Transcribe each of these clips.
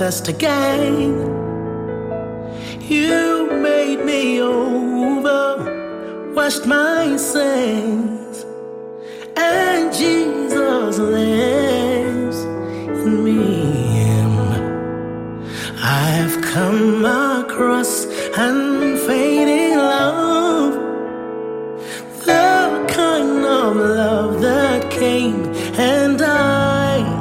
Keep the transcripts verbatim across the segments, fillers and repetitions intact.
thirst again. You made me over, washed my sins, and Jesus lives in me. I've come across unfading love, the kind of love that came and died,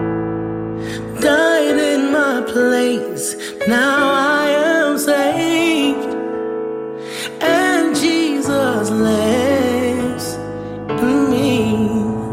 died in my place. Now I am saved, and Jesus lives in me.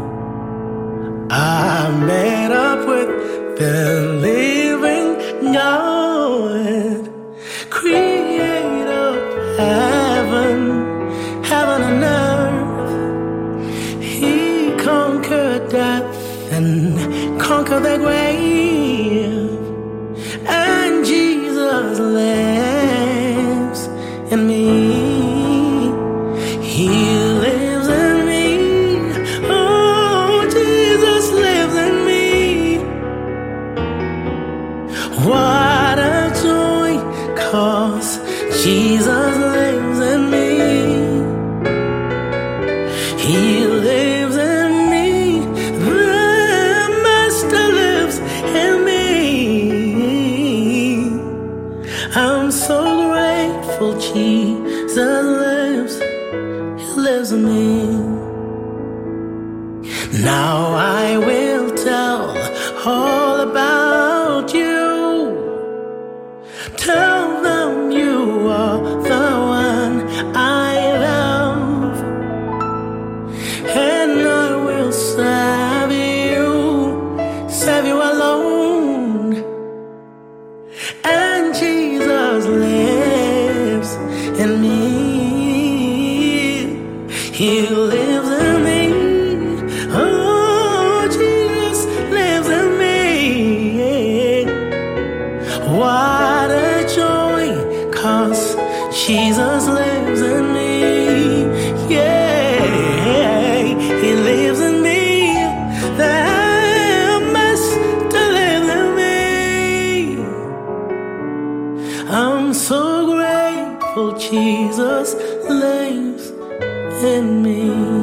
I met up with the living God, creator of heaven, heaven and earth. He conquered death and conquered the grave, and Jesus lives in me. He lives in me. Oh, Jesus lives in me. What a joy, 'cause Jesus lives in me. He lives in me. The Master lives in me. I'm so grateful Jesus lives. He lives in me. Now I will tell all about you. Tell them you are the one I love, and I will serve you, serve you alone. And Jesus lives in me. He lives in me. Oh, Jesus lives in me. What a joy, 'cause Jesus lives in me. Yeah, He lives in me. The Master lives in me. I'm so grateful Jesus lives in me.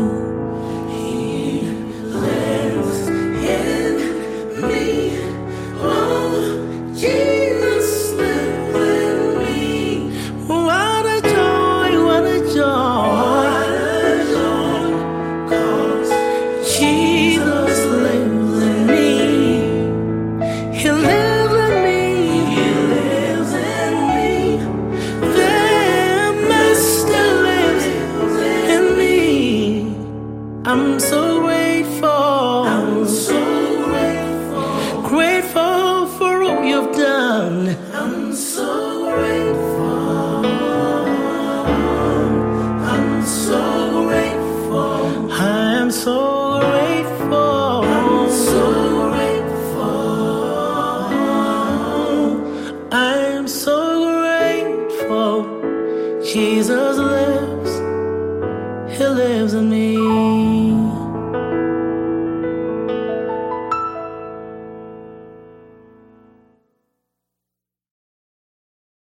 He lives in me. Oh, Jesus lives in me. What a joy, what a joy, what a joy, 'cause Jesus lives in me. He lives in me. He lives in me. The Master lives in me. I'm so grateful. I'm so grateful. Grateful for all you've done. I'm so grateful. I'm so grateful. I'm so grateful. I'm so grateful. I'm so grateful. Jesus lives. He lives in me.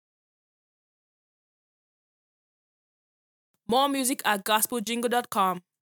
More music at gospel jingle dot com.